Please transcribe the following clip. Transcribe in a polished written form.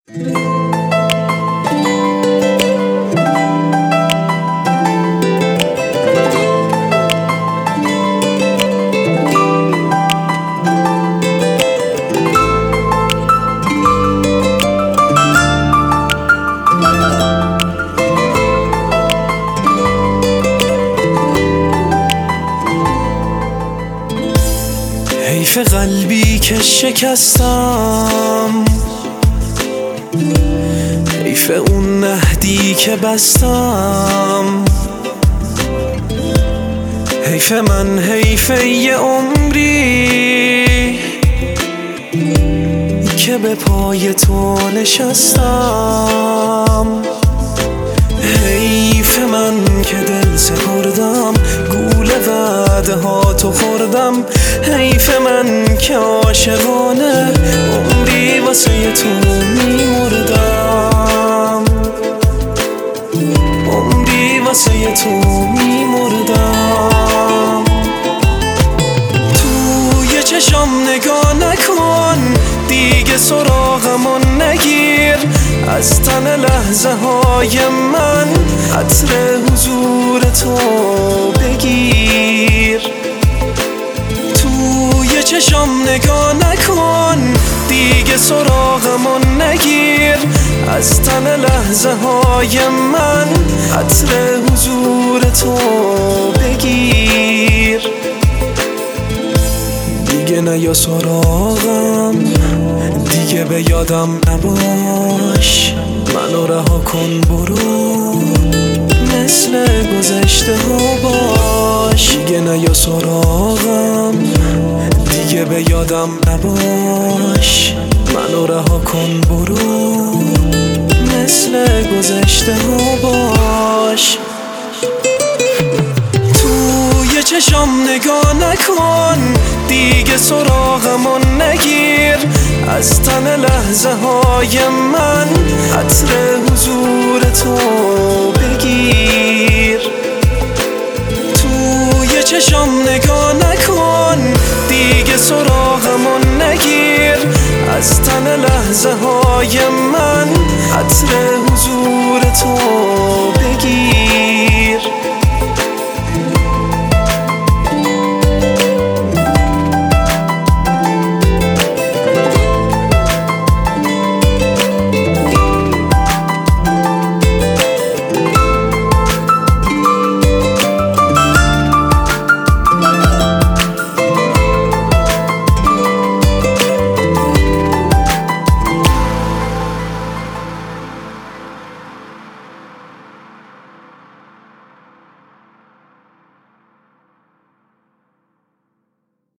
حیف قلبی که شکستم، حیف اون عهدی که بستم، حیف من، حیف یه عمری که به پای تو نشستم، حیف من که دل سپردم، گول وعده ها تو خوردم، حیف من که عاشقانه عمری واسه تو میمردم، عمری واسه تو میمردم. توی چشم نگاه نکن، دیگه سراغمو نگیر، از تن لحظه های من عطر حضور تو بگیر. توی چشم نگاه نکن، دیگه سراغمو نگیر، از تن لحظه های من عطر حضور تو بگیر. دیگه نیا سراغم، دیگه به یادم نباش، منو رها کن برو، مثل گذشته ها باش. دیگه نیا سراغم، دیگه به یادم نباش، منو رها کن برو، مثل گذشته ها باش. توی چشم نگاه نکن، دیگه سراغمو نگیر، از تن لحظه های من عطر حضور تو بگیر. توی چشم نگاه نکن، دیگه سراغمو نگیر، از تن لحظه های من عطر حضور تو بگیر.